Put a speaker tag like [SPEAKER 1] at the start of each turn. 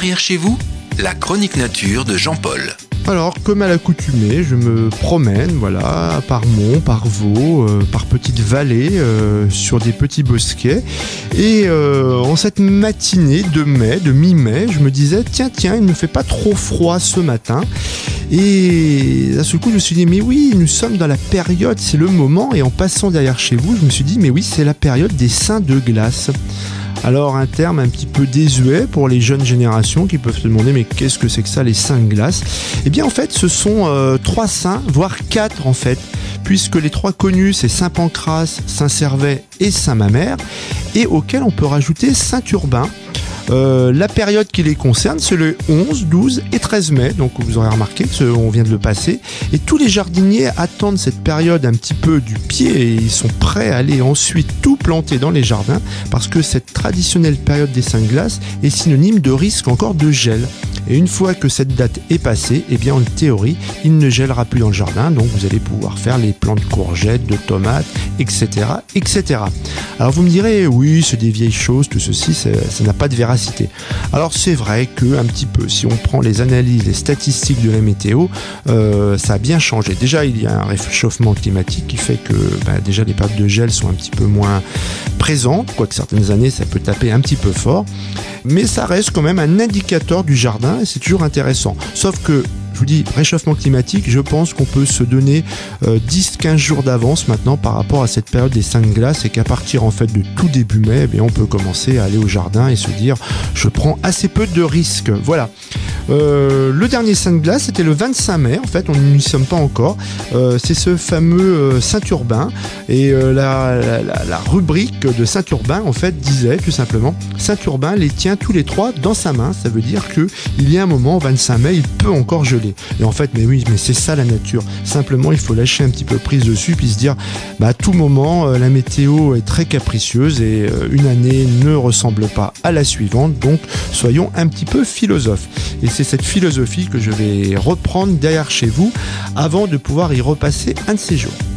[SPEAKER 1] Derrière chez vous, la chronique nature de Jean-Paul.
[SPEAKER 2] Alors, comme à l'accoutumée, je me promène, voilà, par monts, par vaux, par petites vallées, sur des petits bosquets. Et en cette matinée de mi-mai, je me disais, tiens, il ne fait pas trop froid ce matin. Et à ce coup, je me suis dit, mais oui, nous sommes dans la période, c'est le moment. Et en passant derrière chez vous, je me suis dit, mais oui, c'est la période des saints de glace. Alors un terme un petit peu désuet pour les jeunes générations qui peuvent se demander mais qu'est-ce que c'est que ça les saints de glace ? Eh bien en fait ce sont 3 saints, voire 4 en fait, puisque les 3 connus c'est Saint Pancrace, Saint Servais et Saint Mamère, et auxquels on peut rajouter Saint Urbain. La période qui les concerne, c'est le 11, 12 et 13 mai, donc vous aurez remarqué qu'on vient de le passer, et tous les jardiniers attendent cette période un petit peu du pied et ils sont prêts à aller ensuite tout planter dans les jardins parce que cette traditionnelle période des saints de glace est synonyme de risque encore de gel. Et une fois que cette date est passée, eh bien en théorie, il ne gèlera plus dans le jardin, donc vous allez pouvoir faire les plants de courgettes, de tomates, etc., etc. Alors vous me direz, oui, c'est des vieilles choses, tout ceci, ça n'a pas de véracité. Alors c'est vrai que un petit peu, si on prend les analyses, les statistiques de la météo, ça a bien changé. Déjà, il y a un réchauffement climatique qui fait que déjà les périodes de gel sont un petit peu moins présentes, quoique certaines années ça peut taper un petit peu fort, mais ça reste quand même un indicateur du jardin et c'est toujours intéressant. Sauf que je vous dis, réchauffement climatique, je pense qu'on peut se donner 10-15 jours d'avance maintenant par rapport à cette période des saints de glace et qu'à partir en fait de tout début mai, eh bien, on peut commencer à aller au jardin et se dire je prends assez peu de risques. Voilà. Le dernier saint de glace, c'était le 25 mai, en fait, on n'y sommes pas encore. C'est ce fameux Saint-Urbain et la rubrique de Saint-Urbain, en fait, disait tout simplement Saint-Urbain les tient tous les 3 dans sa main. Ça veut dire qu'il y a un moment, 25 mai, il peut encore geler. Et en fait, mais c'est ça la nature. Simplement, il faut lâcher un petit peu prise dessus puis se dire, à tout moment, la météo est très capricieuse et une année ne ressemble pas à la suivante. Donc, soyons un petit peu philosophes. Et c'est cette philosophie que je vais reprendre derrière chez vous avant de pouvoir y repasser un de ces jours.